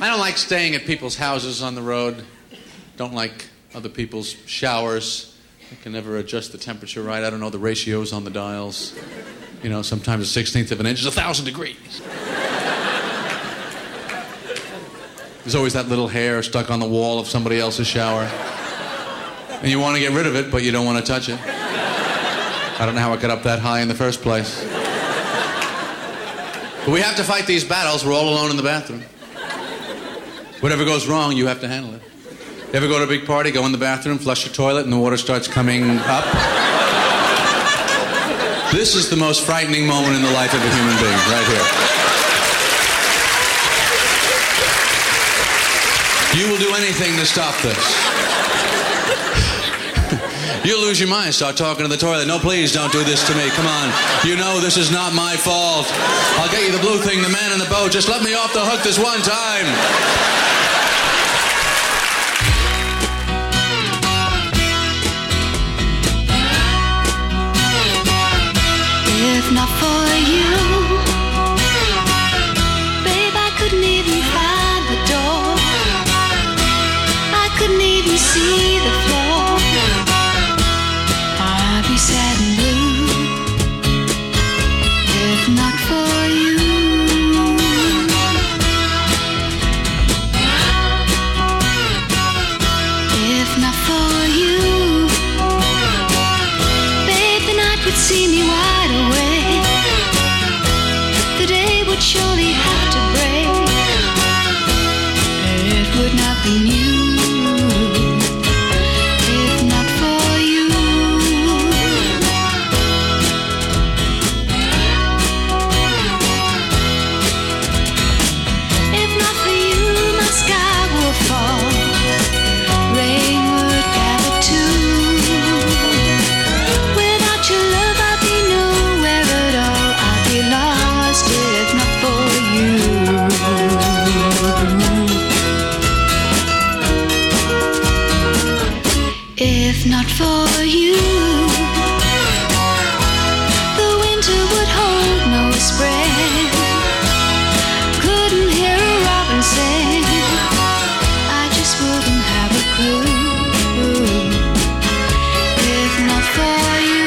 I don't like staying at people's houses on the road. Don't like other people's showers. I can never adjust the temperature right. I don't know the ratios on the dials. You know, sometimes a 16th of an inch is 1,000 degrees. There's always that little hair stuck on the wall of somebody else's shower. And you want to get rid of it, but you don't want to touch it. I don't know how it got up that high in the first place. But we have to fight these battles. We're all alone in the bathroom. Whatever goes wrong, you have to handle it. You ever go to a big party, go in the bathroom, flush your toilet, and the water starts coming up? This is the most frightening moment in the life of a human being, right here. You will do anything to stop this. You'll lose your mind, start talking to the toilet. No, please, don't do this to me. Come on. You know this is not my fault. I'll get you the blue thing, the man in the boat. Just let me off the hook this one time. If not for you, babe, I couldn't even find the door. I couldn't even see the floor. I'd be sad and blue if not for you. If not for you, babe, the night would see me wide awake. The day would surely have to break. It would not be new. If not for you, the winter would hold no spring. Couldn't hear a robin sing. I just wouldn't have a clue. If not for you.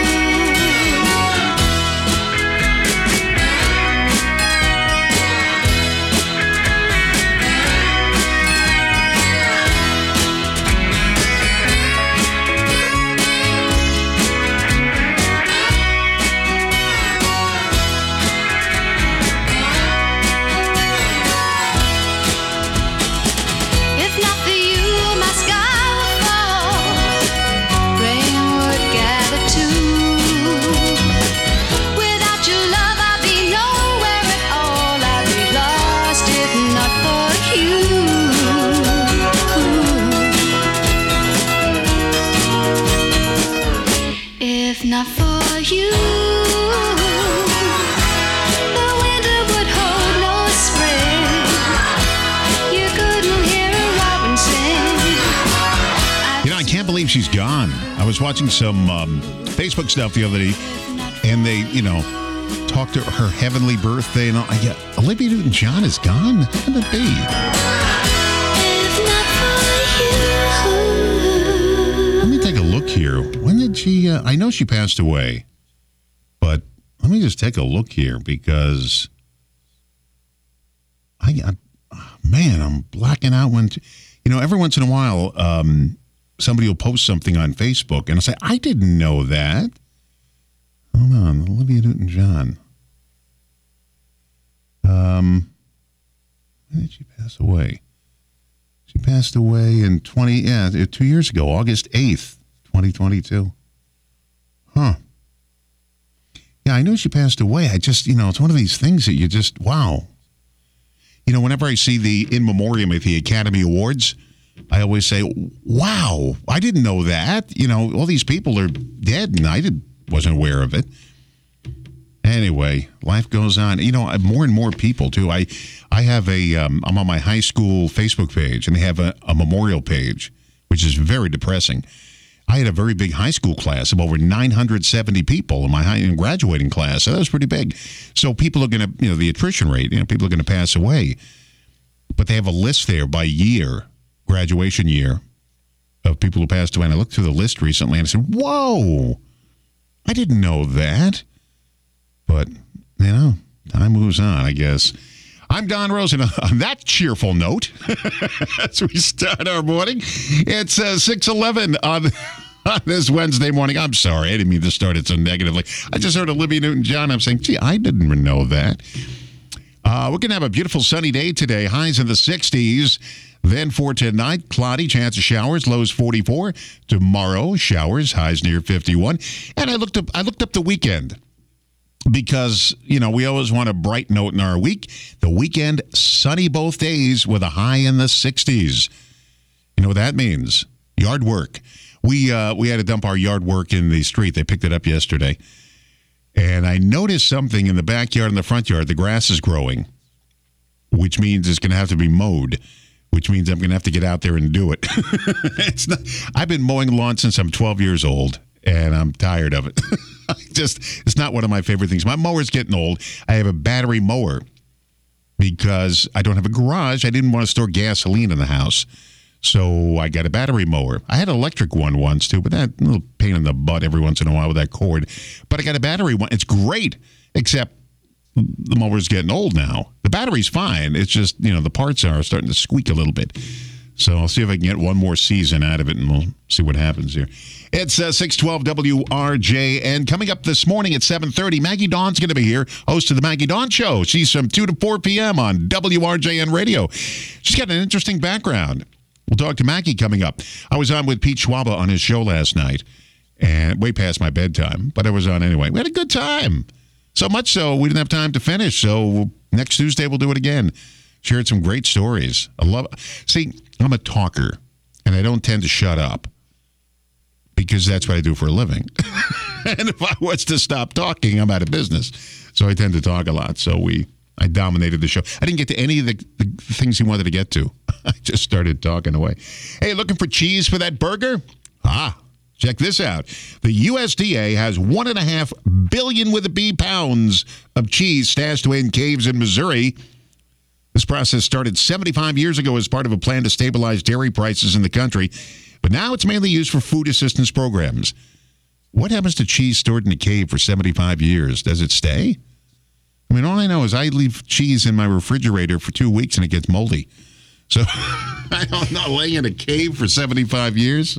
If not for you, the winter would hold no spring. You couldn't hear a robin sing. You know, I can't believe she's gone. I was watching some Facebook stuff the other day, and they, you know, talked to her heavenly birthday and all. Yeah, Olivia Newton-John is gone? How can it be? Here. When did she, I know she passed away, but let me just take a look here because I'm blacking out when, you know, every once in a while, somebody will post something on Facebook and I'll say, I didn't know that. Hold on, Olivia Newton-John. When did she pass away? She passed away in 2 years ago, August 8th. 2022. Huh. Yeah, I knew she passed away. I just, you know, it's one of these things that you just, wow. You know, whenever I see the in memoriam at the Academy Awards, I always say, wow, I didn't know that. You know, all these people are dead and I wasn't aware of it. Anyway, life goes on. You know, more and more people, too. I have I'm on my high school Facebook page, and they have a memorial page, which is very depressing. I had a very big high school class of over 970 people in my graduating class. So that was pretty big. So people are going to, you know, the attrition rate, you know, people are going to pass away. but they have a list there by year, graduation year, of people who passed away. And I looked through the list recently and I said, whoa, I didn't know that. But, time moves on, I guess. I'm Don Rosen. On that cheerful note, as we start our morning, it's 6:11 on this Wednesday morning. I'm sorry, I didn't mean to start it so negatively. I just heard Olivia Newton-John. I'm saying, gee, I didn't even know that. We're going to have a beautiful sunny day today. Highs in the 60s. Then for tonight, cloudy, chance of showers, lows 44. Tomorrow, showers, highs near 51. And I looked up the weekend. Because, we always want a bright note in our week. The weekend, sunny both days with a high in the 60s. You know what that means? Yard work. We had to dump our yard work in the street. They picked it up yesterday. And I noticed something in the backyard and the front yard. The grass is growing, which means it's going to have to be mowed, which means I'm going to have to get out there and do it. I've been mowing lawn since I'm 12 years old, and I'm tired of it. It's not one of my favorite things. My mower's getting old. I have a battery mower because I don't have a garage. I didn't want to store gasoline in the house. So I got a battery mower. I had an electric one once, too, but that little pain in the butt every once in a while with that cord. But I got a battery one. It's great, except the mower's getting old now. The battery's fine. It's just, the parts are starting to squeak a little bit. So I'll see if I can get one more season out of it, and we'll see what happens here. It's 612 WRJ, and coming up this morning at 7:30, Maggie Dawn's going to be here, host of the Maggie Dawn Show. She's from 2 to 4 p.m. on WRJN Radio. She's got an interesting background. We'll talk to Maggie coming up. I was on with Pete Schwaba on his show last night, and way past my bedtime, but I was on anyway. We had a good time. So much so, we didn't have time to finish, so next Tuesday we'll do it again. Shared some great stories. See, I'm a talker, and I don't tend to shut up because that's what I do for a living. And if I was to stop talking, I'm out of business. So I tend to talk a lot. So I dominated the show. I didn't get to any of the things he wanted to get to. I just started talking away. Hey, looking for cheese for that burger? Check this out. The USDA has 1.5 billion with a B pounds of cheese stashed away in caves in Missouri. This process started 75 years ago as part of a plan to stabilize dairy prices in the country, but now it's mainly used for food assistance programs. What happens to cheese stored in a cave for 75 years? Does it stay? I mean, all I know is I leave cheese in my refrigerator for 2 weeks and it gets moldy. So I'm not laying in a cave for 75 years.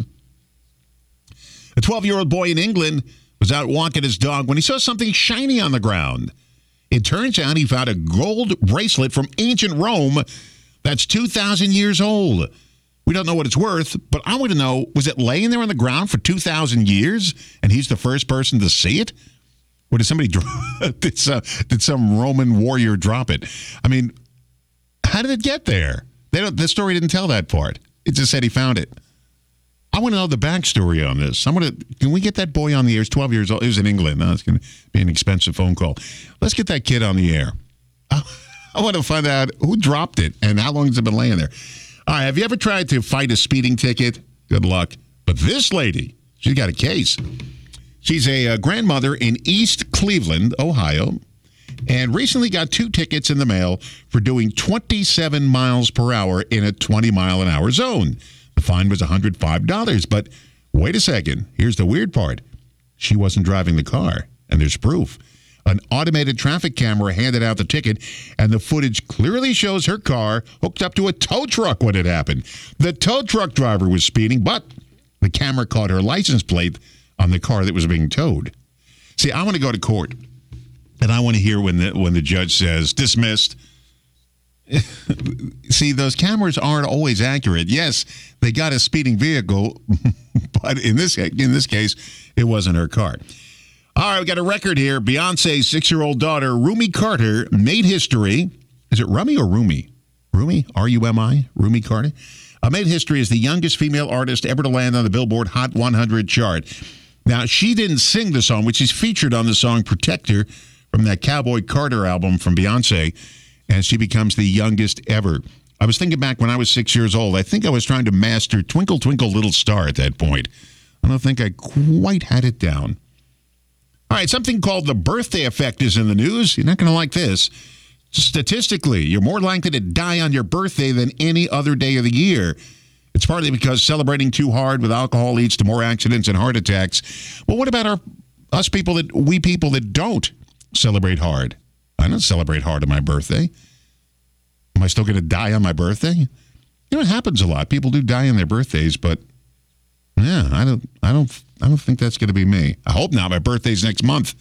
A 12-year-old boy in England was out walking his dog when he saw something shiny on the ground. It turns out he found a gold bracelet from ancient Rome that's 2,000 years old. We don't know what it's worth, but I want to know, was it laying there on the ground for 2,000 years and he's the first person to see it? Or did somebody did some Roman warrior drop it? I mean, how did it get there? The story didn't tell that part. It just said he found it. I want to know the backstory on this. Can we get that boy on the air? He's 12 years old. He was in England. It's going to be an expensive phone call. Let's get that kid on the air. I want to find out who dropped it and how long has it been laying there. All right, have you ever tried to fight a speeding ticket? Good luck. But this lady, she's got a case. She's a grandmother in East Cleveland, Ohio, and recently got 2 tickets in the mail for doing 27 miles per hour in a 20-mile-an-hour zone. The fine was $105, but wait a second. Here's the weird part. She wasn't driving the car, and there's proof. An automated traffic camera handed out the ticket, and the footage clearly shows her car hooked up to a tow truck when it happened. The tow truck driver was speeding, but the camera caught her license plate on the car that was being towed. See, I want to go to court, and I want to hear when the judge says, dismissed. See, those cameras aren't always accurate. Yes, they got a speeding vehicle, but in this case, it wasn't her car. All right, we got a record here. Beyonce's 6-year-old daughter, Rumi Carter, made history. Is it Rumi or Rumi? Rumi? R-U-M-I? Rumi Carter? Made history as the youngest female artist ever to land on the Billboard Hot 100 chart. Now, she didn't sing the song, which is featured on the song Protector from that Cowboy Carter album from Beyonce, and she becomes the youngest ever. I was thinking back when I was 6 years old. I think I was trying to master Twinkle, Twinkle, Little Star at that point. I don't think I quite had it down. All right, something called the birthday effect is in the news. You're not going to like this. Statistically, you're more likely to die on your birthday than any other day of the year. It's partly because celebrating too hard with alcohol leads to more accidents and heart attacks. Well, what about we people that don't celebrate hard? I don't celebrate hard on my birthday. Am I still going to die on my birthday? You know, it happens a lot. People do die on their birthdays, but yeah, I don't think that's going to be me. I hope not. My birthday's next month.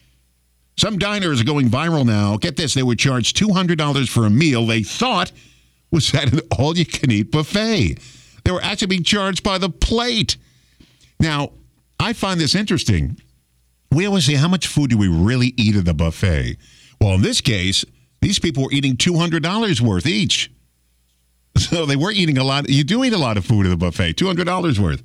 Some diners are going viral now. Get this, they were charged $200 for a meal they thought was at an all-you-can-eat buffet. They were actually being charged by the plate. Now, I find this interesting. We always say, how much food do we really eat at the buffet? Well, in this case, these people were eating $200 worth each. So they were eating a lot. You do eat a lot of food at the buffet, $200 worth.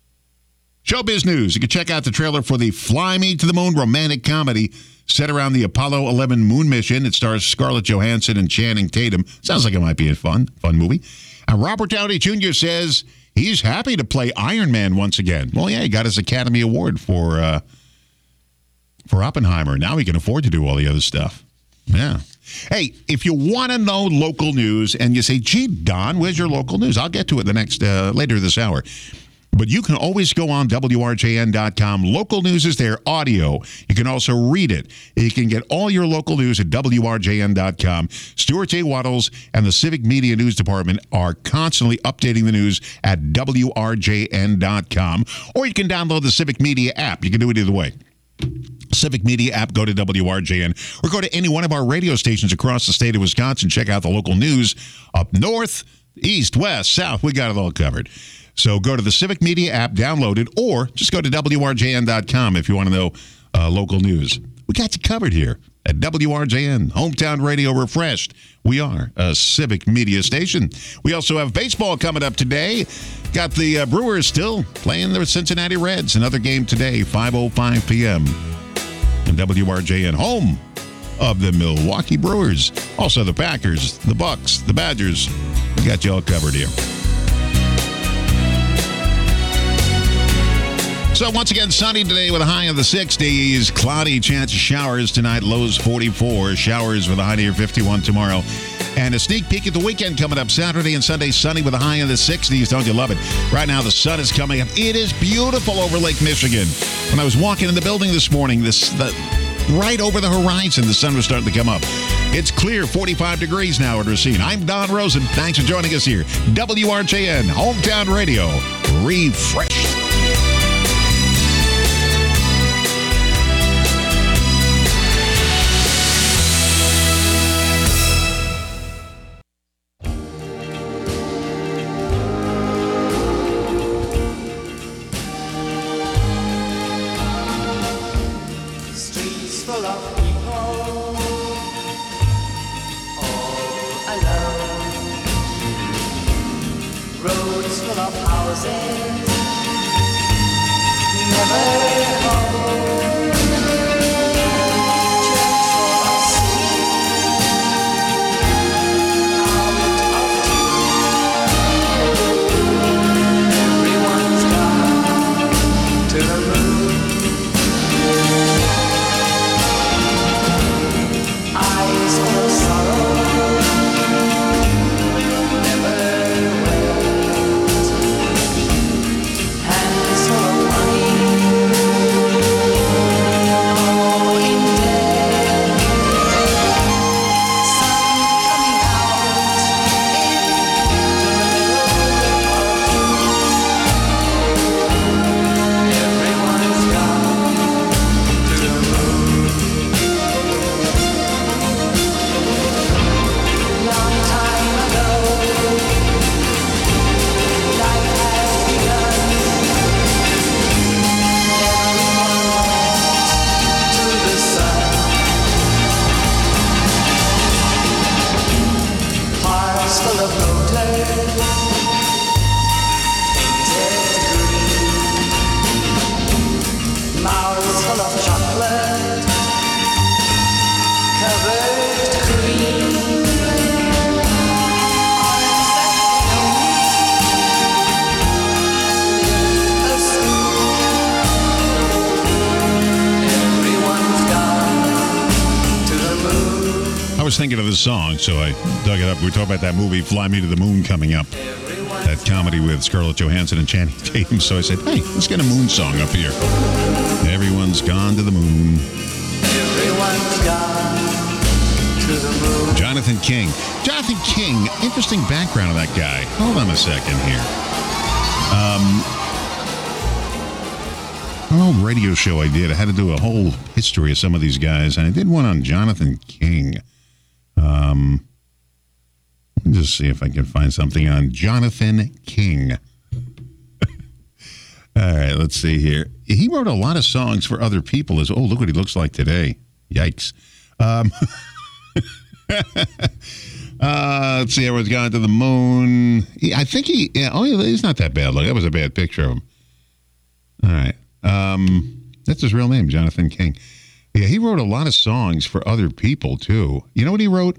Showbiz news. You can check out the trailer for the Fly Me to the Moon romantic comedy set around the Apollo 11 moon mission. It stars Scarlett Johansson and Channing Tatum. Sounds like it might be a fun movie. And Robert Downey Jr. says he's happy to play Iron Man once again. Well, yeah, he got his Academy Award for Oppenheimer. Now he can afford to do all the other stuff. Yeah. Hey, if you want to know local news and you say, gee, Don, where's your local news? I'll get to it later this hour. But you can always go on WRJN.com. Local news is there, audio. You can also read it. You can get all your local news at WRJN.com. Stuart J. Waddles and the Civic Media News Department are constantly updating the news at WRJN.com. Or you can download the Civic Media app. You can do it either way. Civic Media app, go to WRJN, or go to any one of our radio stations across the state of Wisconsin. Check out the local news up north, east, west, south. We got it all covered. So go to the Civic Media app, download it, or just go to WRJN.com if you want to know local news. We got you covered here at WRJN, Hometown Radio Refreshed. We are a Civic Media station. We also have baseball coming up today. Got the Brewers still playing the Cincinnati Reds. Another game today, 5:05 p.m. And WRJN, home of the Milwaukee Brewers. Also the Packers, the Bucks, the Badgers. We got you all covered here. So once again, sunny today with a high of the 60s. Cloudy, chance of showers tonight, lows 44. Showers with a high near 51 tomorrow. And a sneak peek at the weekend coming up Saturday and Sunday, sunny with a high in the 60s. Don't you love it? Right now, the sun is coming up. It is beautiful over Lake Michigan. When I was walking in the building this morning, right over the horizon, the sun was starting to come up. It's clear, 45 degrees now at Racine. I'm Don Rosen. Thanks for joining us here. WRJN, Hometown Radio, refreshed. thinking of this song, so I dug it up. We were talking about that movie, Fly Me to the Moon, coming up. That comedy with Scarlett Johansson and Channing Tatum. So I said, hey, let's get a moon song up here. Everyone's gone to the moon. Everyone's gone to the moon. Jonathan King. Jonathan King, interesting background of that guy. Hold on a second here. An old radio show I did, I had to do a whole history of some of these guys, and I did one on Jonathan King. Let me just see if I can find something on Jonathan King. All right, let's see here. He wrote a lot of songs for other people. Look what he looks like today. Yikes. Let's see, everyone's gone to the moon. He's not that bad. Look, that was a bad picture of him. All right. That's his real name, Jonathan King. Yeah, he wrote a lot of songs for other people, too. You know what he wrote?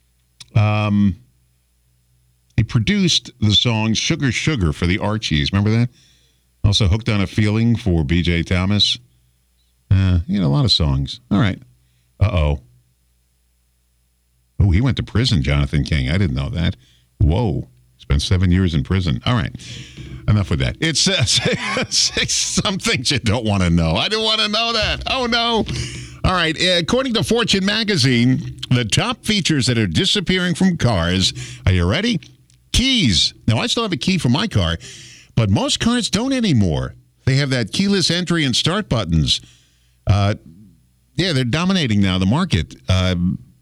He produced the song Sugar Sugar for the Archies. Remember that? Also Hooked on a Feeling for B.J. Thomas. A lot of songs. All right. Uh-oh. Oh, he went to prison, Jonathan King. I didn't know that. Whoa. Spent 7 years in prison. All right. Enough with that. It's some things you don't want to know. I didn't want to know that. Oh, no. All right. According to Fortune magazine, the top features that are disappearing from cars. Are you ready? Keys. Now, I still have a key for my car, but most cars don't anymore. They have that keyless entry and start buttons. They're dominating now the market. I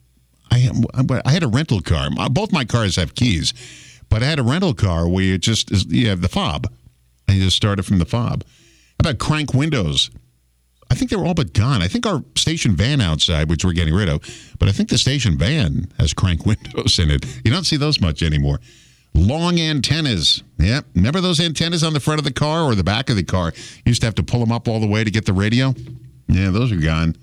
had a rental car. Both my cars have keys, but I had a rental car where you have the fob, and you just start it from the fob. How about crank windows? I think they were all but gone. I think our station van outside, which we're getting rid of, but I think the station van has crank windows in it. You don't see those much anymore. Long antennas. Yeah, remember those antennas on the front of the car or the back of the car? You used to have to pull them up all the way to get the radio. Yeah, those are gone.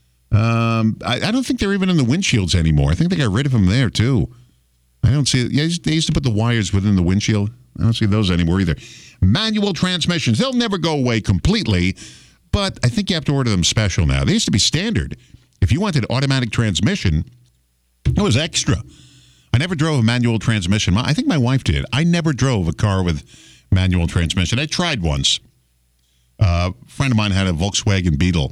I don't think they're even in the windshields anymore. I think they got rid of them there, too. I don't see it. Yeah, they used to put the wires within the windshield. I don't see those anymore either. Manual transmissions. They'll never go away completely, but I think you have to order them special now. They used to be standard. If you wanted automatic transmission, it was extra. I never drove a manual transmission. I think my wife did. I never drove a car with manual transmission. I tried once. A friend of mine had a Volkswagen Beetle.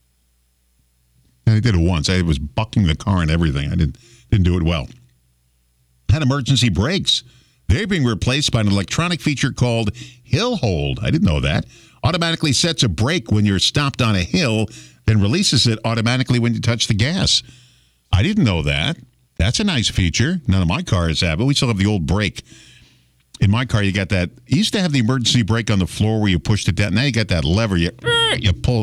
And I did it once. I was bucking the car and everything. I didn't do it well. Had emergency brakes. They're being replaced by an electronic feature called Hill Hold. I didn't know that. Automatically sets a brake when you're stopped on a hill, then releases it automatically when you touch the gas. I didn't know that. That's a nice feature. None of my cars have it. We still have the old brake. In my car, you got that. You used to have the emergency brake on the floor where you pushed it down. Now you got that lever. You pull,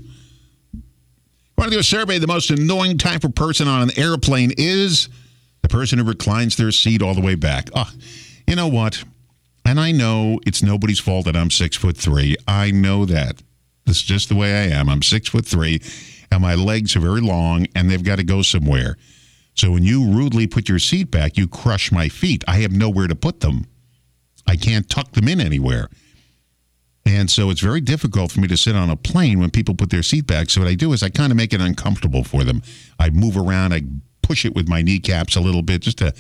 Want to do a survey? The most annoying type of person on an airplane is the person who reclines their seat all the way back. Oh, you know what? And I know it's nobody's fault that I'm 6'3". I know that. This is just the way I am. I'm 6'3", and my legs are very long, and they've got to go somewhere. So when you rudely put your seat back, you crush my feet. I have nowhere to put them. I can't tuck them in anywhere. And so it's very difficult for me to sit on a plane when people put their seat back. So what I do is I kind of make it uncomfortable for them. I move around. I push it with my kneecaps a little bit just to,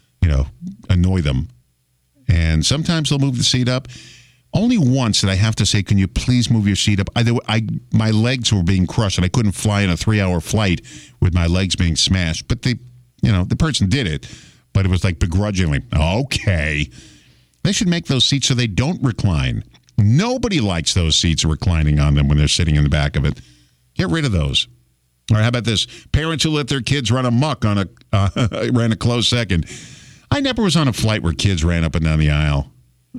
annoy them. And sometimes they'll move the seat up. Only once did I have to say, can you please move your seat up? My legs were being crushed, and I couldn't fly in a 3-hour flight with my legs being smashed. But the person did it, but it was like begrudgingly. Okay. They should make those seats so they don't recline. Nobody likes those seats reclining on them when they're sitting in the back of it. Get rid of those. All right, how about this? Parents who let their kids run amok ran a close second. I never was on a flight where kids ran up and down the aisle.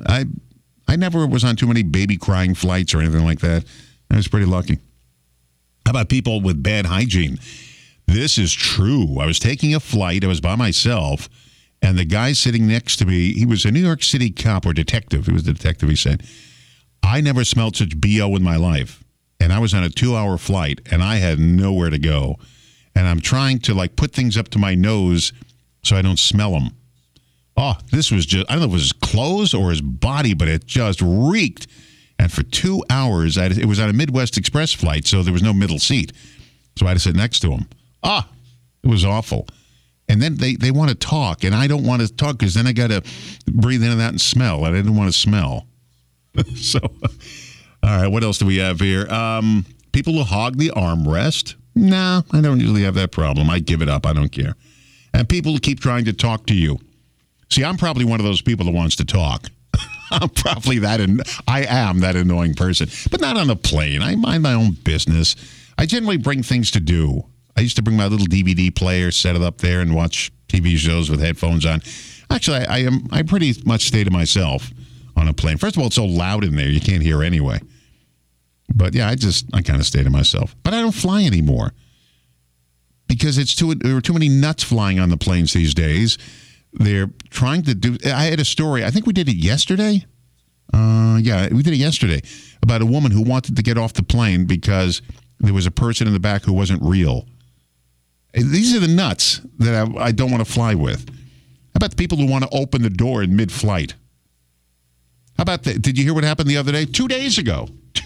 I never was on too many baby crying flights or anything like that. I was pretty lucky. How about people with bad hygiene? This is true. I was taking a flight. I was by myself. And the guy sitting next to me, he was a New York City cop or detective. He was the detective, he said. I never smelled such BO in my life. And I was on a 2-hour flight, and I had nowhere to go. And I'm trying to, put things up to my nose so I don't smell them. Oh, this was just, I don't know if it was his clothes or his body, but it just reeked. And for 2 hours, it was on a Midwest Express flight, so there was no middle seat. So I had to sit next to him. It was awful. And then they want to talk, and I don't want to talk because then I got to breathe in and out and smell, and I didn't want to smell. So, all right, what else do we have here? People who hog the armrest. No, I don't usually have that problem. I give it up. I don't care. And people who keep trying to talk to you. See, I'm probably one of those people that wants to talk. I'm probably I am that annoying person, but not on a plane. I mind my own business. I generally bring things to do. I used to bring my little DVD player, set it up there, and watch TV shows with headphones on. Actually, I pretty much stay to myself on a plane. First of all, it's so loud in there, you can't hear anyway. But yeah, I kind of stay to myself. But I don't fly anymore because there are too many nuts flying on the planes these days. They're trying to do. I had a story. I think we did it yesterday. Yeah, we did it yesterday about a woman who wanted to get off the plane because there was a person in the back who wasn't real. These are the nuts that I don't want to fly with. How about the people who want to open the door in mid-flight? How about that? Did you hear what happened the other day? 2 days ago,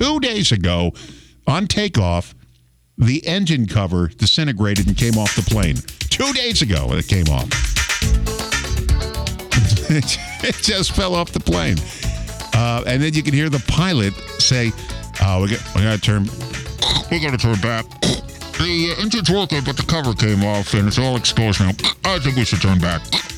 on takeoff, the engine cover disintegrated and came off the plane. 2 days ago, it came off. It just fell off the plane. And then you can hear the pilot say, we got to turn back. The engine's working, but the cover came off, and it's all exposed now. I think we should turn back.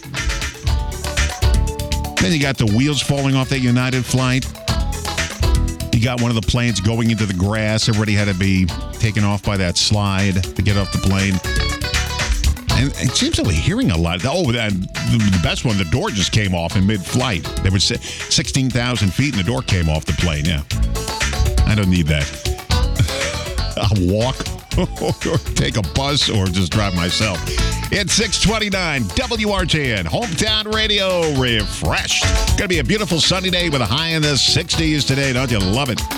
Then you got the wheels falling off that United flight. You got one of the planes going into the grass. Everybody had to be taken off by that slide to get off the plane. And it seems that we're hearing a lot. Oh, the best one, the door just came off in mid-flight. There was 16,000 feet, and the door came off the plane, yeah. I don't need that. I'll walk or take a bus or just drive myself. It's 629 WRJN, Hometown Radio Refreshed. Going to be a beautiful sunny day with a high in the 60s today. Don't you love it?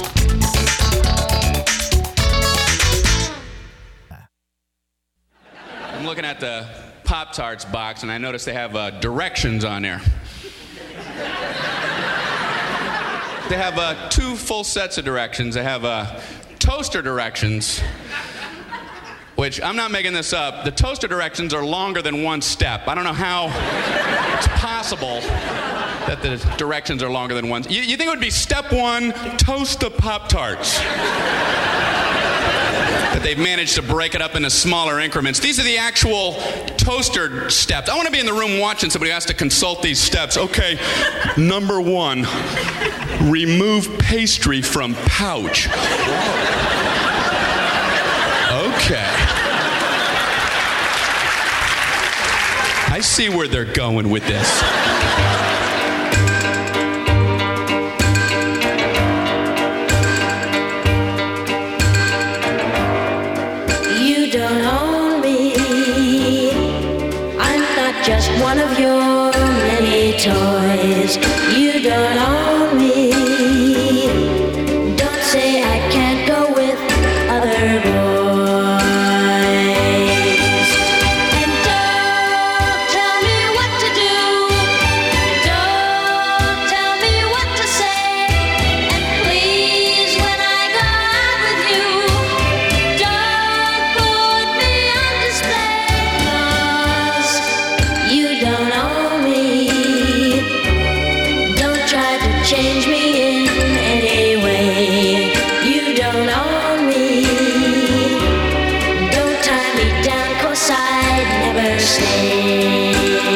I'm looking at the Pop-Tarts box, and I noticed they have directions on there. They have 2 full sets of directions. They have toaster directions, which I'm not making this up. The toaster directions are longer than 1 step. I don't know how it's possible that the directions are longer than 1. You think it would be step 1, toast the Pop-Tarts? That they've managed to break it up into smaller increments. These are the actual toaster steps. I want to be in the room watching somebody who has to consult these steps. Okay, number 1, remove pastry from pouch. Okay. I see where they're going with this. You don't own me. I'm not just one of your many toys. You don't own me. Don't say I can't go with other boys. And don't tell me what to do. Don't tell me what to say. And please, when I go out with you, don't put me on display. 'Cause you don't own me. Don't try to change me in any way. You don't own me. Don't tie me down, 'cause I'd never stay.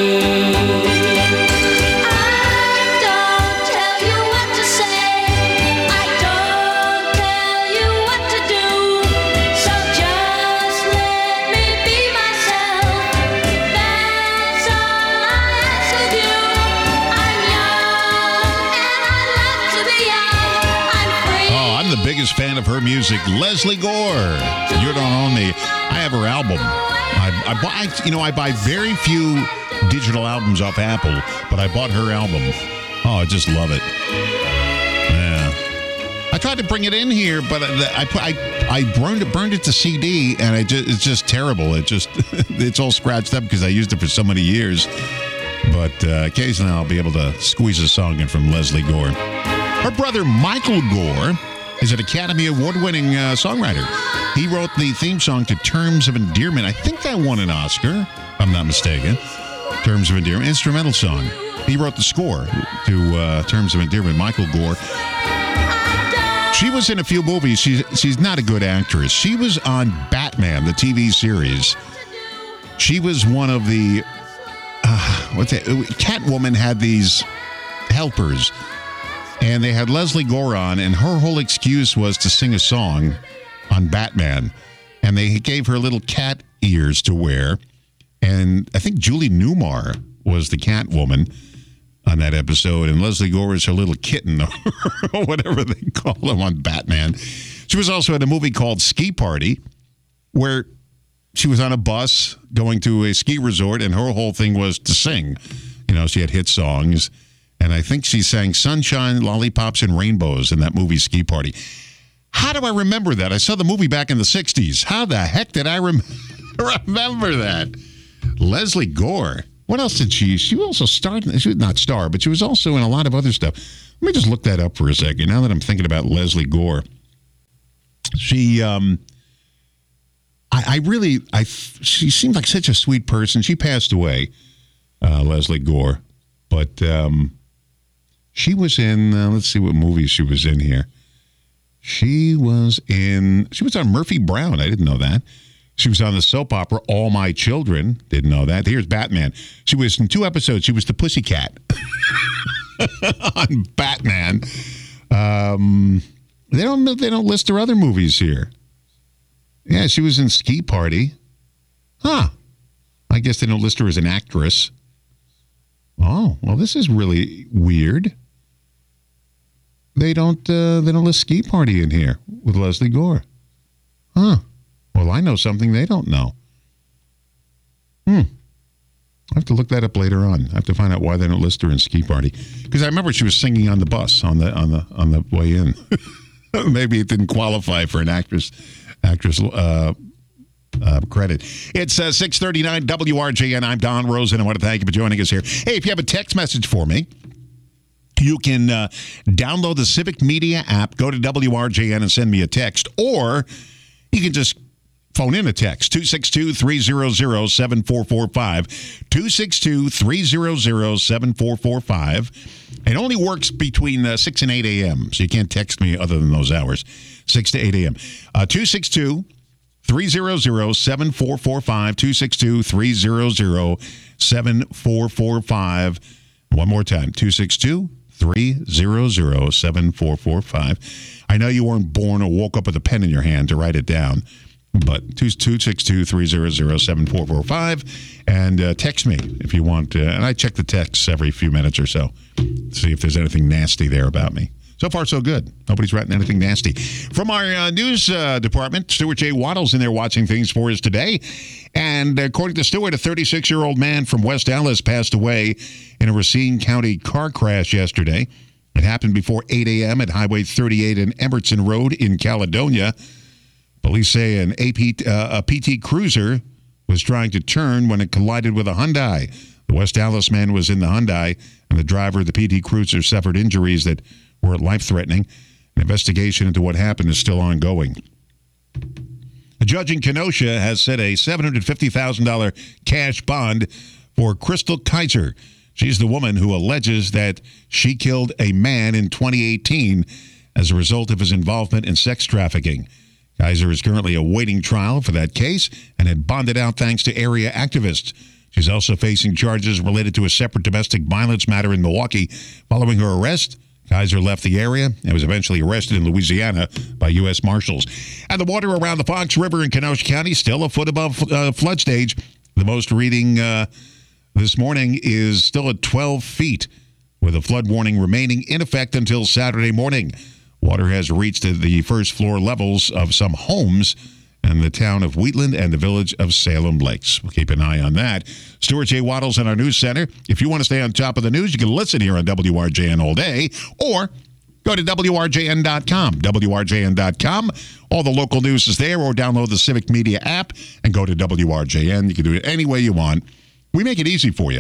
I don't tell you what to say. I don't tell you what to do. So just let me be myself. That's all I ask of you. I'm young and I love to be young. I'm free. Oh, I'm the biggest fan of her music. Leslie Gore, You Don't Own Me. I have her album. I buy very few digital albums off Apple, but I bought her album. Oh, I just love it. Yeah. I tried to bring it in here, but I burned it to CD, and it's just terrible. It's all scratched up because I used it for so many years. But occasionally I'll be able to squeeze a song in from Leslie Gore. Her brother Michael Gore is an Academy Award-winning songwriter. He wrote the theme song to Terms of Endearment. I think that won an Oscar, if I'm not mistaken. Terms of Endearment, instrumental song. He wrote the score to Terms of Endearment, Michael Gore. She was in a few movies. She's not a good actress. She was on Batman, the TV series. She was one of the... Catwoman had these helpers, and they had Leslie Gore on, and her whole excuse was to sing a song on Batman. And they gave her little cat ears to wear. And I think Julie Newmar was the Catwoman on that episode, and Leslie Gore is her little kitten, or whatever they call him on Batman. She was also in a movie called Ski Party, where she was on a bus going to a ski resort, and her whole thing was to sing. You know, she had hit songs, and I think she sang Sunshine, Lollipops, and Rainbows in that movie Ski Party. How do I remember that? I saw the movie back in the 60s. How the heck did I remember that? Leslie Gore. What else did she also starred, she was not star, but she was also in a lot of other stuff. Let me just look that up for a second, now that I'm thinking about Leslie Gore. She, she seemed like such a sweet person. She passed away, Leslie Gore. But she was in, let's see what movies she was in here. She was on Murphy Brown. I didn't know that. She was on the soap opera All My Children. Didn't know that. Here's Batman. She was in 2 episodes. She was the Pussycat on Batman. They don't list her other movies here. Yeah, she was in Ski Party. Huh. I guess they don't list her as an actress. Oh, well, this is really weird. They don't list Ski Party in here with Leslie Gore. Huh. Well, I know something they don't know. I have to look that up later on. I have to find out why they don't list her in Ski Party. Because I remember she was singing on the bus on the way in. Maybe it didn't qualify for an actress credit. It's 6:39 WRJN. I'm Don Rosen. I want to thank you for joining us here. Hey, if you have a text message for me, you can download the Civic Media app, go to WRJN and send me a text, or you can just phone in a text, 262-300-7445, 262-300-7445. It only works between 6 and 8 a.m., so you can't text me other than those hours, 6 to 8 a.m. 262-300-7445, 262-300-7445. One more time, 262-300-7445. I know you weren't born or woke up with a pen in your hand to write it down, but 262-300-7445, and text me if you want. And I check the texts every few minutes or so to see if there's anything nasty there about me. So far, so good. Nobody's writing anything nasty. From our news department, Stuart J. Waddle's in there watching things for us today. And according to Stuart, a 36-year-old man from West Allis passed away in a Racine County car crash yesterday. It happened before 8 a.m. at Highway 38 and Emerson Road in Caledonia. Police say a PT Cruiser was trying to turn when it collided with a Hyundai. The West Allis man was in the Hyundai, and the driver of the PT Cruiser suffered injuries that were life-threatening. An investigation into what happened is still ongoing. A judge in Kenosha has set a $750,000 cash bond for Crystal Kaiser. She's the woman who alleges that she killed a man in 2018 as a result of his involvement in sex trafficking. Kaiser is currently awaiting trial for that case and had bonded out thanks to area activists. She's also facing charges related to a separate domestic violence matter in Milwaukee. Following her arrest, Kaiser left the area and was eventually arrested in Louisiana by U.S. Marshals. And the water around the Fox River in Kenosha County still a foot above flood stage. The most reading this morning is still at 12 feet, with a flood warning remaining in effect until Saturday morning. Water has reached the first floor levels of some homes in the town of Wheatland and the village of Salem Lakes. We'll keep an eye on that. Stuart J. Waddle's in our news center. If you want to stay on top of the news, you can listen here on WRJN all day, or go to WRJN.com. WRJN.com. All the local news is there, or download the Civic Media app and go to WRJN. You can do it any way you want. We make it easy for you.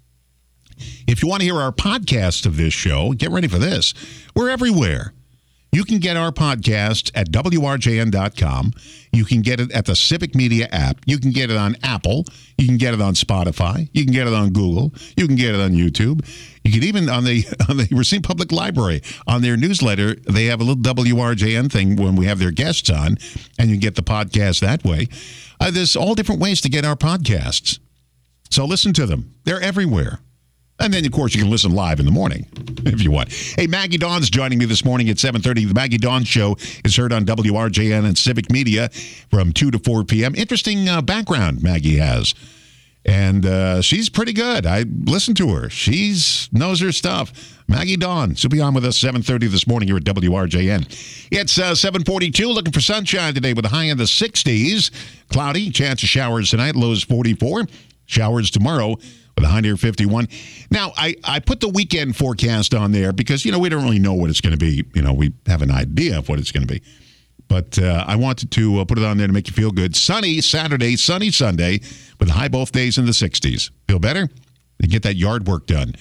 If you want to hear our podcast of this show, get ready for this. We're everywhere. You can get our podcast at WRJN.com. You can get it at the Civic Media app. You can get it on Apple. You can get it on Spotify. You can get it on Google. You can get it on YouTube. You can even on the Racine Public Library, on their newsletter, they have a little WRJN thing when we have their guests on, and you get the podcast that way. There's all different ways to get our podcasts. So listen to them. They're everywhere. And then, of course, you can listen live in the morning if you want. Hey, Maggie Dawn's joining me this morning at 7:30. The Maggie Dawn Show is heard on WRJN and Civic Media from 2 to 4 p.m. Interesting background Maggie has. And she's pretty good. I listened to her. She knows her stuff. Maggie Dawn. She'll be on with us 7:30 this morning here at WRJN. It's 7:42. Looking for sunshine today with a high in the 60s. Cloudy. Chance of showers tonight. Lows 44. Showers tomorrow with a high near 51. Now, I put the weekend forecast on there because, we don't really know what it's going to be. We have an idea of what it's going to be. But I wanted to put it on there to make you feel good. Sunny Saturday, sunny Sunday, with a high both days in the 60s. Feel better? You get that yard work done.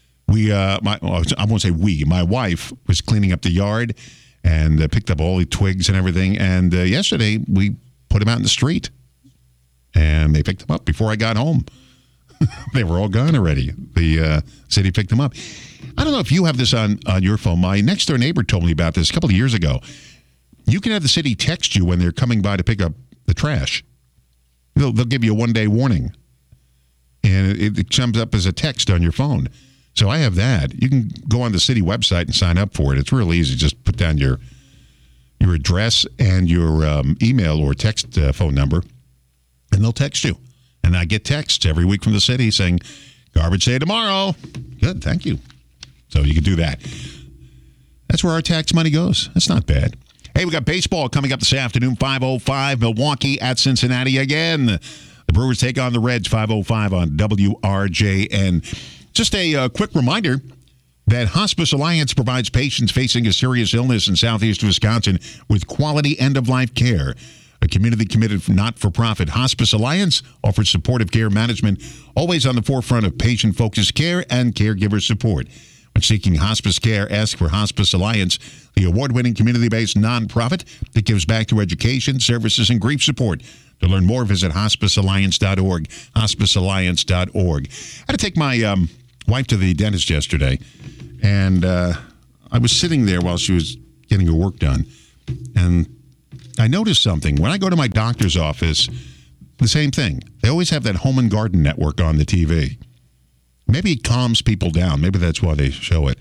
I won't say we. My wife was cleaning up the yard and picked up all the twigs and everything. And yesterday, we put them out in the street. And they picked them up before I got home. They were all gone already. The city picked them up. I don't know if you have this on your phone. My next door neighbor told me about this a couple of years ago. You can have the city text you when they're coming by to pick up the trash. They'll give you a one-day warning. And it comes up as a text on your phone. So I have that. You can go on the city website and sign up for it. It's real easy. Just put down your address and your email or text phone number, and they'll text you. And I get texts every week from the city saying, garbage day tomorrow. Good, thank you. So you can do that. That's where our tax money goes. That's not bad. Hey, we got baseball coming up this afternoon, 5:05, Milwaukee at Cincinnati again. The Brewers take on the Reds, 5:05 on WRJN. Just a quick reminder that Hospice Alliance provides patients facing a serious illness in southeast Wisconsin with quality end-of-life care. A community-committed, not-for-profit, Hospice Alliance offers supportive care management, always on the forefront of patient-focused care and caregiver support. When seeking hospice care, ask for Hospice Alliance, the award-winning community-based nonprofit that gives back to education, services, and grief support. To learn more, visit hospicealliance.org, hospicealliance.org. I had to take my wife to the dentist yesterday, and I was sitting there while she was getting her work done, and I noticed something. When I go to my doctor's office, the same thing. They always have that Home and Garden Network on the TV. Maybe it calms people down. Maybe that's why they show it.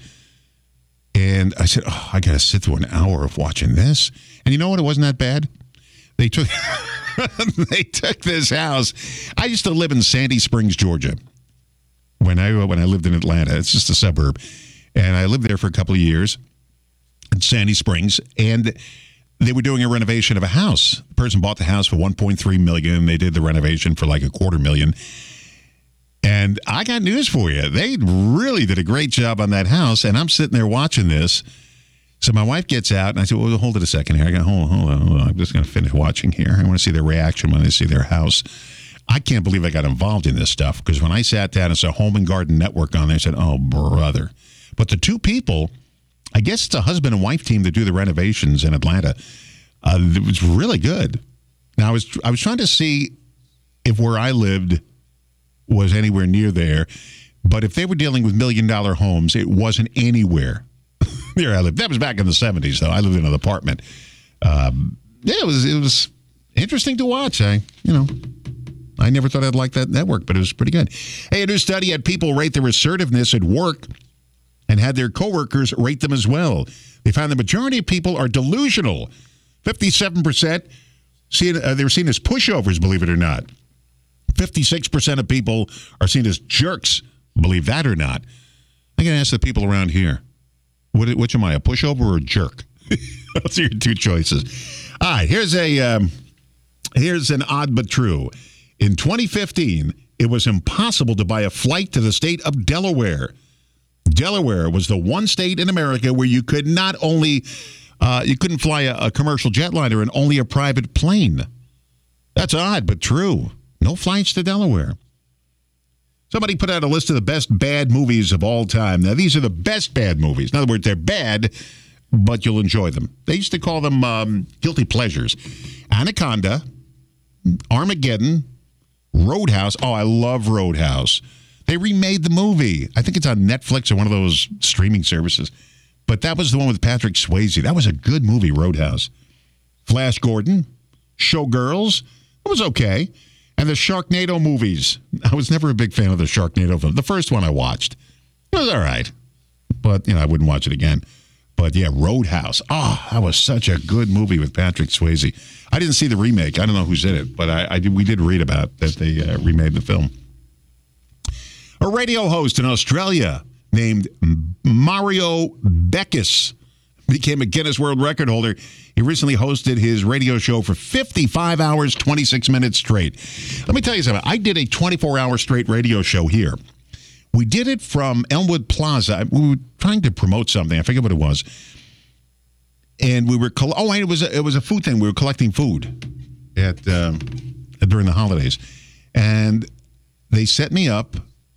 And I said, I got to sit through an hour of watching this. And you know what? It wasn't that bad. They took this house. I used to live in Sandy Springs, Georgia, when I lived in Atlanta. It's just a suburb. And I lived there for a couple of years in Sandy Springs. And they were doing a renovation of a house. The person bought the house for $1.3 million. They did the renovation for like $250,000. And I got news for you. They really did a great job on that house. And I'm sitting there watching this. So my wife gets out, and I said, well, hold it a second here. I got hold on. I'm just going to finish watching here. I want to see their reaction when they see their house. I can't believe I got involved in this stuff, because when I sat down and saw Home and Garden Network on there, I said, oh, brother. But the two people, I guess it's a husband and wife team that do the renovations in Atlanta. It was really good. Now, I was trying to see if where I lived was anywhere near there. But if they were dealing with $1 million homes, it wasn't anywhere near I lived. That was back in the 70s, though. I lived in an apartment. It was interesting to watch. I never thought I'd like that network, but it was pretty good. Hey, a new study had people rate their assertiveness at work and had their coworkers rate them as well. They found the majority of people are delusional. 57% they're seen as pushovers, believe it or not. 56% of people are seen as jerks, believe that or not. I'm going to ask the people around here, which am I, a pushover or a jerk? Those are your two choices. All right, here's an odd but true. In 2015, it was impossible to buy a flight to the state of Delaware. Delaware was the one state in America where you could not only you couldn't fly a commercial jetliner and only a private plane. That's odd but true. No flights to Delaware. Somebody put out a list of the best bad movies of all time. Now, these are the best bad movies. In other words, they're bad, but you'll enjoy them. They used to call them guilty pleasures. Anaconda, Armageddon, Roadhouse. Oh, I love Roadhouse. They remade the movie. I think it's on Netflix or one of those streaming services. But that was the one with Patrick Swayze. That was a good movie, Roadhouse. Flash Gordon, Showgirls. It was okay. And the Sharknado movies. I was never a big fan of the Sharknado film. The first one I watched. It was all right. But, I wouldn't watch it again. But, yeah, Roadhouse. That was such a good movie with Patrick Swayze. I didn't see the remake. I don't know who's in it. But we did read about that they remade the film. A radio host in Australia named Mario Beckis became a Guinness World Record holder. He recently hosted his radio show for 55 hours, 26 minutes straight. Let me tell you something. I did a 24-hour straight radio show here. We did it from Elmwood Plaza. We were trying to promote something. I forget what it was. And we were, it was a food thing. We were collecting food during the holidays. And they set me up,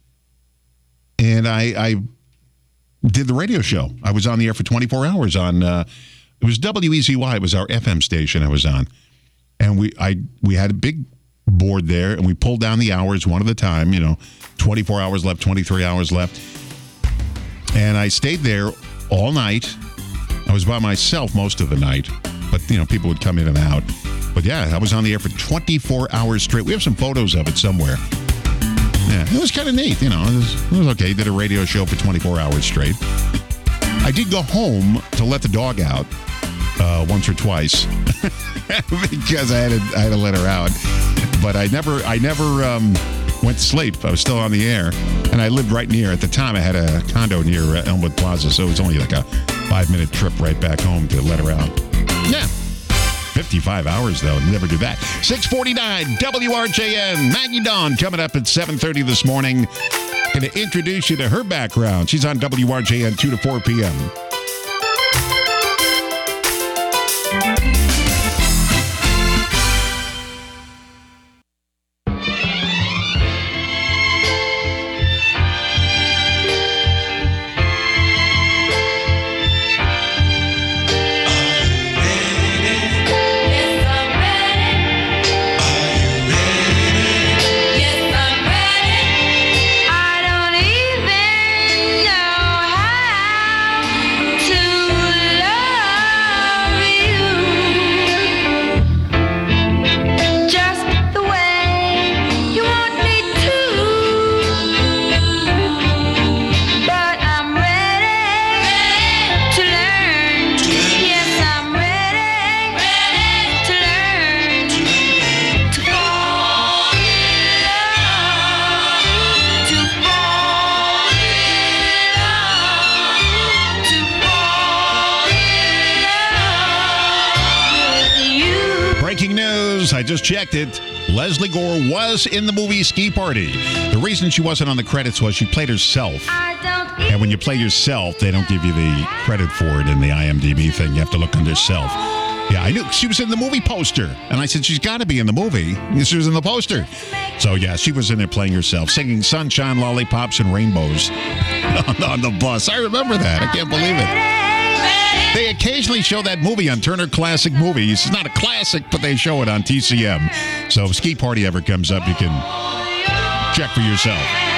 and I did the radio show. I was on the air for 24 hours on, it was WEZY. It was our FM station I was on. And we had a big board there, and we pulled down the hours one at a time, 24 hours left, 23 hours left. And I stayed there all night. I was by myself most of the night, but, people would come in and out. But, yeah, I was on the air for 24 hours straight. We have some photos of it somewhere. Yeah, it was kind of neat, It was okay. Did a radio show for 24 hours straight. I did go home to let the dog out once or twice because I had to let her out. But I never went to sleep. I was still on the air, and I lived right near. At the time, I had a condo near Elmwood Plaza, so it was only like a 5-minute trip right back home to let her out. Yeah. 55 hours, though. Never do that. 649 WRJN. Maggie Dawn coming up at 7:30 this morning. Going to introduce you to her background. She's on WRJN 2 to 4 p.m. I don't even know how I just checked it. Leslie Gore was in the movie Ski Party. The reason she wasn't on the credits was she played herself. And when you play yourself, they don't give you the credit for it in the IMDb thing. You have to look under self. Yeah, I knew she was in the movie poster. And I said, she's got to be in the movie. She was in the poster. So, yeah, she was in there playing herself, singing Sunshine, Lollipops, and Rainbows on the bus. I remember that. I can't believe it. They occasionally show that movie on Turner Classic Movies. It's not a classic, but they show it on TCM. So if Ski Party ever comes up, you can check for yourself.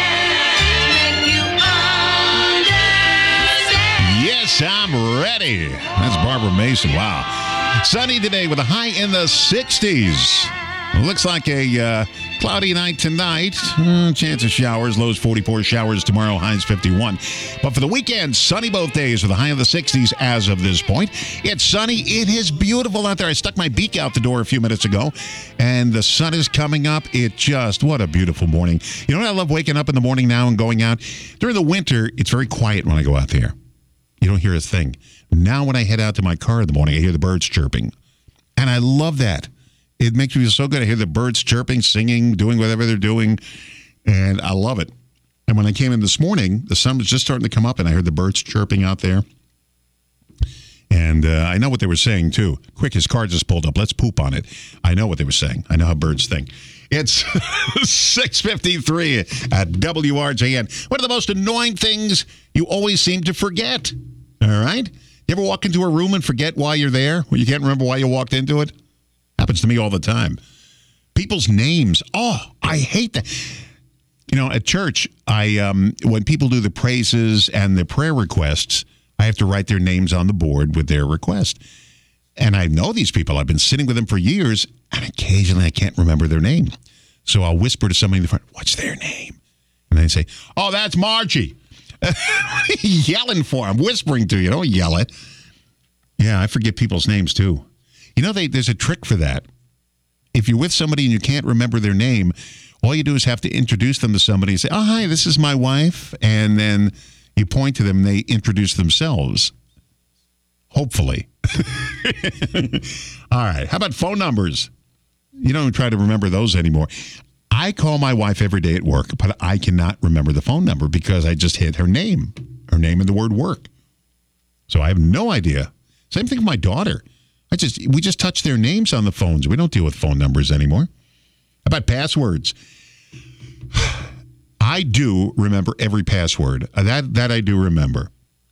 Yes, I'm ready. That's Barbara Mason. Wow. Sunny today with a high in the 60s. Looks like a cloudy night tonight. Chance of showers. Lows 44. Showers tomorrow. Highs 51. But for the weekend, sunny both days with a high in the 60s as of this point. It's sunny. It is beautiful out there. I stuck my beak out the door a few minutes ago, and the sun is coming up. What a beautiful morning. You know what I love waking up in the morning now and going out? During the winter, it's very quiet when I go out there. You don't hear a thing. Now when I head out to my car in the morning, I hear the birds chirping. And I love that. It makes me feel so good. I hear the birds chirping, singing, doing whatever they're doing, and I love it. And when I came in this morning, the sun was just starting to come up, and I heard the birds chirping out there. And I know what they were saying, too. Quick, his car just pulled up. Let's poop on it. I know what they were saying. I know how birds think. It's 6:53 at WRJN. One of the most annoying things you always seem to forget. All right? You ever walk into a room and forget why you're there? When you can't remember why you walked into it? Happens to me all the time. People's names. Oh, I hate that. You know, at church, when people do the praises and the prayer requests, I have to write their names on the board with their request. And I know these people. I've been sitting with them for years, and occasionally I can't remember their name. So I'll whisper to somebody in the front, what's their name? And they say, oh, that's Margie. Yelling for them, whispering to you. Don't yell it. Yeah, I forget people's names, too. You know, there's a trick for that. If you're with somebody and you can't remember their name, all you do is have to introduce them to somebody and say, oh, hi, this is my wife. And then you point to them and they introduce themselves. Hopefully. All right. How about phone numbers? You don't try to remember those anymore. I call my wife every day at work, but I cannot remember the phone number because I just hit her name and the word work. So I have no idea. Same thing with my daughter. We just touch their names on the phones. We don't deal with phone numbers anymore. How about passwords? I do remember every password. That I do remember.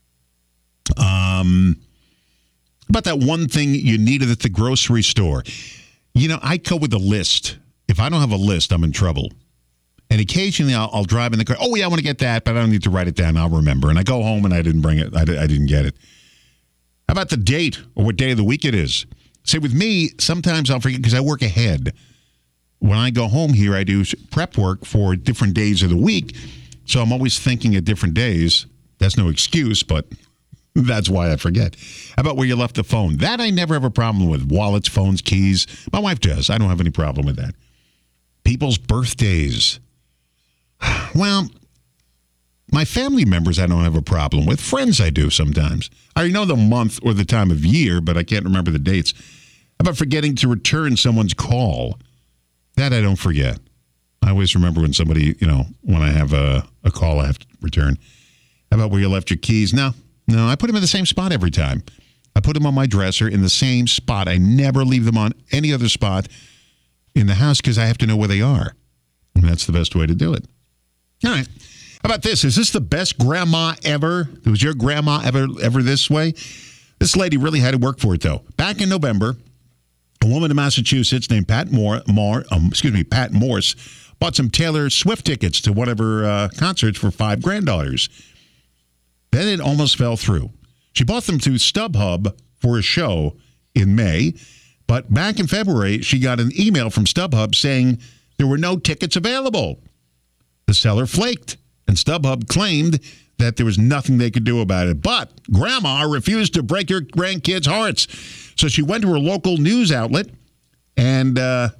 About that one thing you needed at the grocery store. You know, I go with a list. If I don't have a list, I'm in trouble. And occasionally I'll drive in the car. Oh, yeah, I want to get that, but I don't need to write it down. I'll remember. And I go home and I didn't bring it. I didn't get it. How about the date or what day of the week it is? Say with me, sometimes I'll forget because I work ahead. When I go home here, I do prep work for different days of the week. So I'm always thinking of different days. That's no excuse, but that's why I forget. How about where you left the phone? That I never have a problem with. Wallets, phones, keys. My wife does. I don't have any problem with that. People's birthdays. Well, my family members I don't have a problem with. Friends I do sometimes. I know the month or the time of year, but I can't remember the dates. How about forgetting to return someone's call? That I don't forget. I always remember when somebody, when I have a call I have to return. How about where you left your keys? No, I put them in the same spot every time. I put them on my dresser in the same spot. I never leave them on any other spot in the house because I have to know where they are. And that's the best way to do it. All right. How about this? Is this the best grandma ever? Was your grandma ever this way? This lady really had to work for it, though. Back in November, a woman in Massachusetts named Pat Morse bought some Taylor Swift tickets to one of her concerts for $5,000. Then it almost fell through. She bought them through StubHub for a show in May, but back in February, she got an email from StubHub saying there were no tickets available. The seller flaked, and StubHub claimed that there was nothing they could do about it. But Grandma refused to break her grandkids' hearts. So she went to her local news outlet, and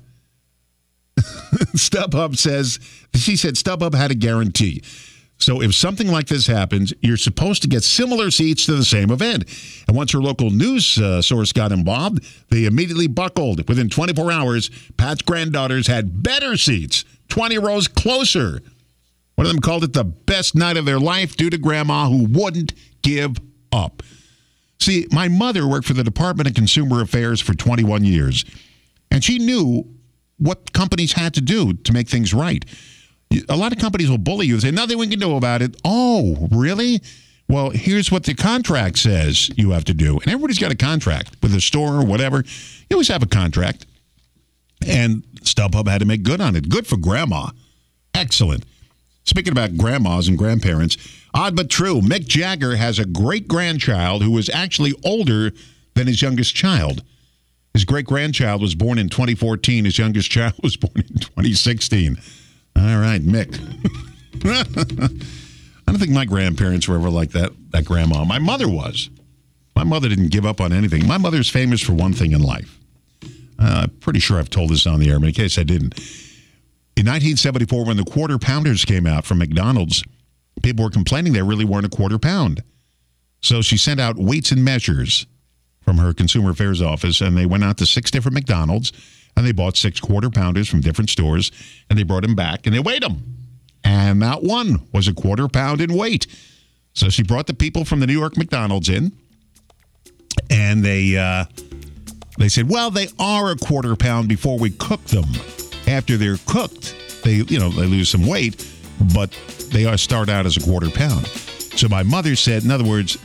StubHub said StubHub had a guarantee. So if something like this happens, you're supposed to get similar seats to the same event. And once her local news source got involved, they immediately buckled. Within 24 hours, Pat's granddaughters had better seats, 20 rows closer. One of them called it the best night of their life due to Grandma who wouldn't give up. See, my mother worked for the Department of Consumer Affairs for 21 years, and she knew what companies had to do to make things right. A lot of companies will bully you and say, nothing we can do about it. Oh, really? Well, here's what the contract says you have to do. And everybody's got a contract with a store or whatever. You always have a contract. And StubHub had to make good on it. Good for Grandma. Excellent. Speaking about grandmas and grandparents, odd but true, Mick Jagger has a great-grandchild who is actually older than his youngest child. His great-grandchild was born in 2014. His youngest child was born in 2016. All right, Mick. I don't think my grandparents were ever like that grandma. My mother was. My mother didn't give up on anything. My mother's famous for one thing in life. I'm pretty sure I've told this on the air, but in case I didn't. In 1974, when the Quarter Pounders came out from McDonald's, people were complaining they really weren't a quarter pound. So she sent out weights and measures from her Consumer Affairs office, and they went out to 6 different McDonald's, and they bought 6 quarter pounders from different stores, and they brought them back, and they weighed them. And not one was a quarter pound in weight. So she brought the people from the New York McDonald's in, and they said, well, they are a quarter pound before we cook them. After they're cooked, they lose some weight, but they start out as a quarter pound. So my mother said, in other words,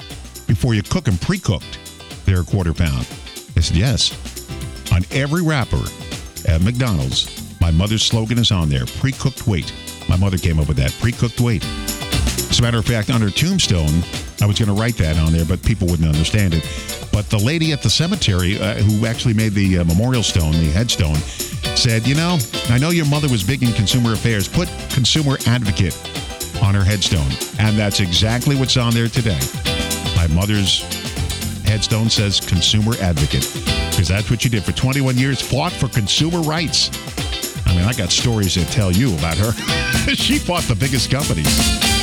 before you cook them pre-cooked. They're a quarter pound. I said, yes. On every wrapper at McDonald's, my mother's slogan is on there, pre-cooked weight. My mother came up with that, pre-cooked weight. As a matter of fact, under Tombstone, I was going to write that on there, but people wouldn't understand it. But the lady at the cemetery who actually made the memorial stone, the headstone, said, you know, I know your mother was big in consumer affairs. Put consumer advocate on her headstone. And that's exactly what's on there today. My mother's headstone says consumer advocate, because that's what she did for 21 years, fought for consumer rights. I mean, I got stories to tell you about her. She fought the biggest companies.